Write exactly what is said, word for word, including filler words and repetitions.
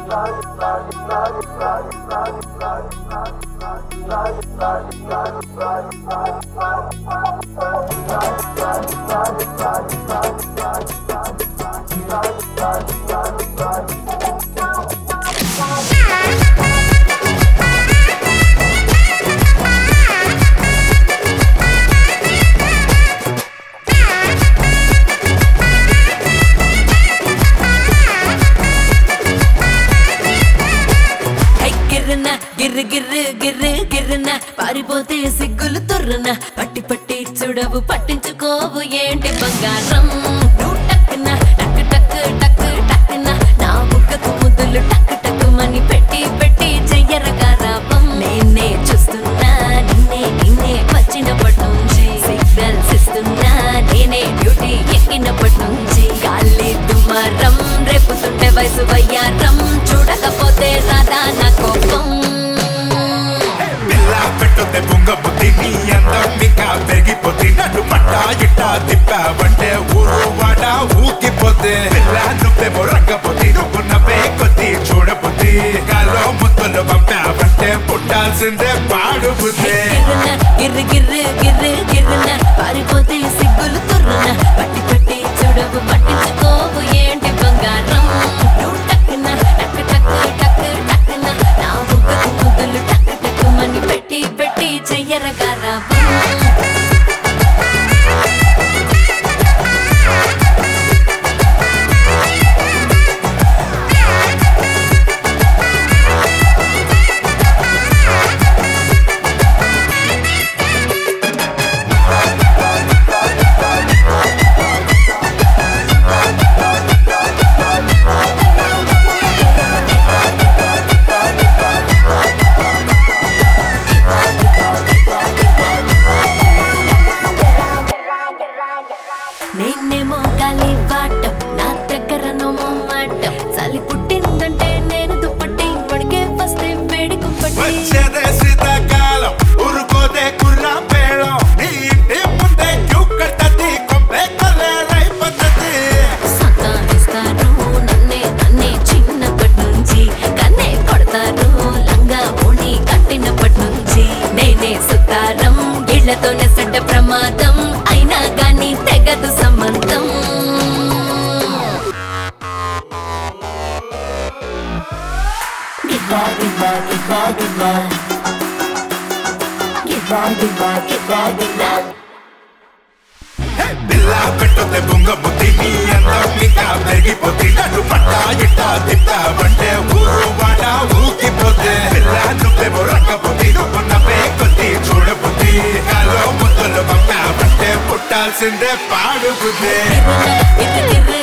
గిర్రు గిర్రు గిర్రు గిర్రున పారిపోతే సిగ్గులు తుర్రున పట్టి పట్టి చూడవు పట్టించుకోవు ఏంటి బంగారం నువ్వు టక్కున టక్కు టక్కు టక్కు టక్కున నా బుక్కకు ముద్దులు టక్కు టక్కు మని పెట్టి పెట్టి చెయ్యరగారాపం నేనే చూస్తున్నా నిన్నే నిన్నే వచ్చినప్పటి నుంచి సిగ్నల్స్ ఇస్తున్నా నేనే డ్యూటీ ఎక్కినప్పటి నుంచి గాలి దుమారం రేపుతుంటే వయసు వయ్యారం చూడకపోతే రాదా నా కోపం పెట్టొద్దే బొంగ బుద్ధి నీ అందరిగా పెరిగిపోతే నన్ను పట్టా ఇట్టా తిప్పావంటే ఊరు వాడ ఊగిపోతే నువ్వేమో రంగపోతే నువ్వు నవ్వే కొద్ది చూడబుద్ధి గాలో ముద్దులు పంపావంటే పుట్టాల్సిందే పాడుబుద్ధి గిర్రు గిర్రు గిర్రు గిర్రున పారిపోతే సిగ్గులు తుర్రున పట్టి పట్టి చూడవు పట్టించుకోవు ఏంటి బంగారం నువ్వు టక్కున టక్కు టక్కు టక్కు టక్కున నా బుగ్గకు ముద్దులు టక్కు టక్కు మని పెట్టి పెట్టి చెయ్యరగారాపం నేనేమో గాలి వాటం నా దగ్గర నోమో మాటం చలి పుట్టిందంటే నేను దుప్పటి పడికే వస్తే వేడి కుంపటి వచ్చేదే శీతాకాలం ఊరుకోదే కుర్రా పేళం నీ ఇంటి ముందే క్యూ కట్టది కొంపే కొల్లేరైపోతుంది సతాయిస్తారు నన్నే నన్నే చిన్నప్పటి నుంచి కన్నే కొడతారు లంగా ఓణి కట్టినప్పటి నుంచి నేనే సుతారం ఇళ్లతోనే సడ్డ ప్రమాదం అయినా గాని తెగదు సంబంధం గిర్రా గిర్రా గిర్రా గిర్రా గిర్రా గిర్రా గిర్రా గిర్రా బిల్లా పెట్టొద్దే బొంగ బుద్ధి నీ అందరిగా పెరిగిపోతే నన్ను పట్టా ఇట్టా తిప్పావంటే ఊరు వాడ ఊగిపోతే నువ్వేమో రంగపోతే నువ్వు నవ్వే కొద్ది చూడబుద్ధి గాలో ముద్దులు పంపావంటే పుట్టాల్సిందే పాడుబుద్ధి గిర్రు గిర్రు